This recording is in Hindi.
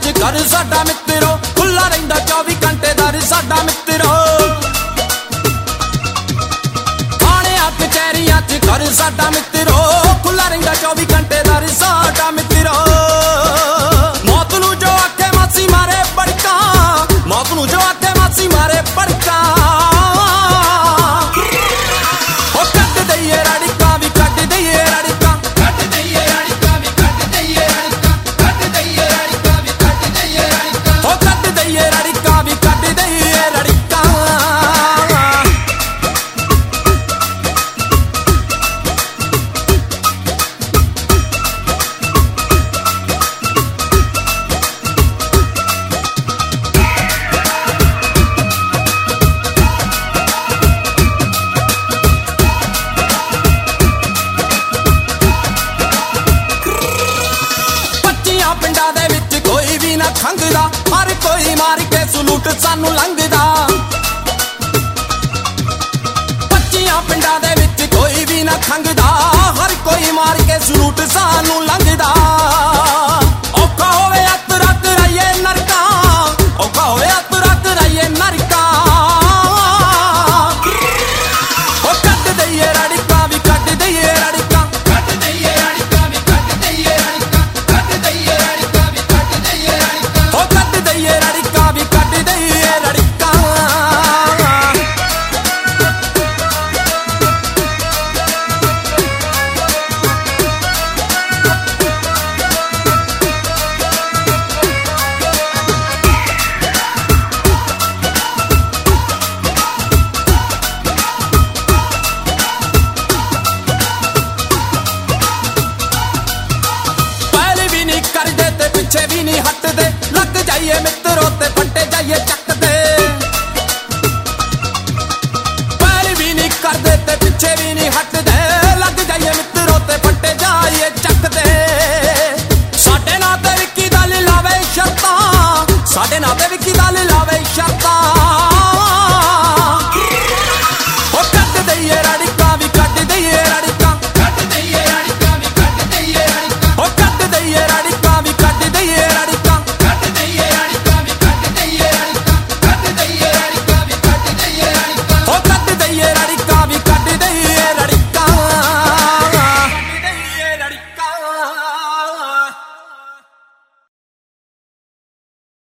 च घर साडा मित्रो, खुला रहिंदा 24 घंटे दर साडा मित्रो। थाणियां कचहरियां च घर साडा मित्रो, खुला रहिंदा 24 घंटे दर साडा मित्रो। मौत नूं जो आखे मासी मारे पड़का, मौत नूं जो आखे मासी मारे पड़का। खंगदा हर कोई मार के सलूट सानू लंघदा। 25 पिंडां दे विच कोई भी ना खंगदा, हर कोई मार के सलूट सानू लंघदा। औखा होवे अतरा कराइए नरका, औखा होवे अतरा कराइए नरका। ओ कट दईए रड़का भी कट दईए रड़का, कट दईए रड़का भी कट दईए रड़का, कट दईए रड़का भी कट दईए रड़का। ओ कट दईए रड़का भी कट दईए रड़का। पहले भी नहीं करदे ते पिछे भी नहीं हटदे, लग जाइए मित्रों ते फटे जाइए चकदे। पहले भी नहीं करदे ते पिछे भी नहीं हटदे, लग जाइए मित्रों ते फटे जाइए चकदे। साडे नाल ते विकी दल लावे शर्तां, साडे नाल ते